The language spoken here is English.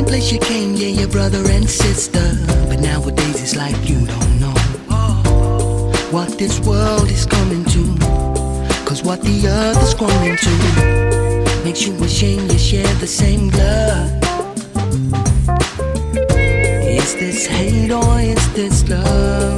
place you came, yeah, your brother and sister. But nowadays it's like you don't know what this world is coming to, cause what the earth is growing to makes you ashamed you share the same blood. Is this hate or is this love?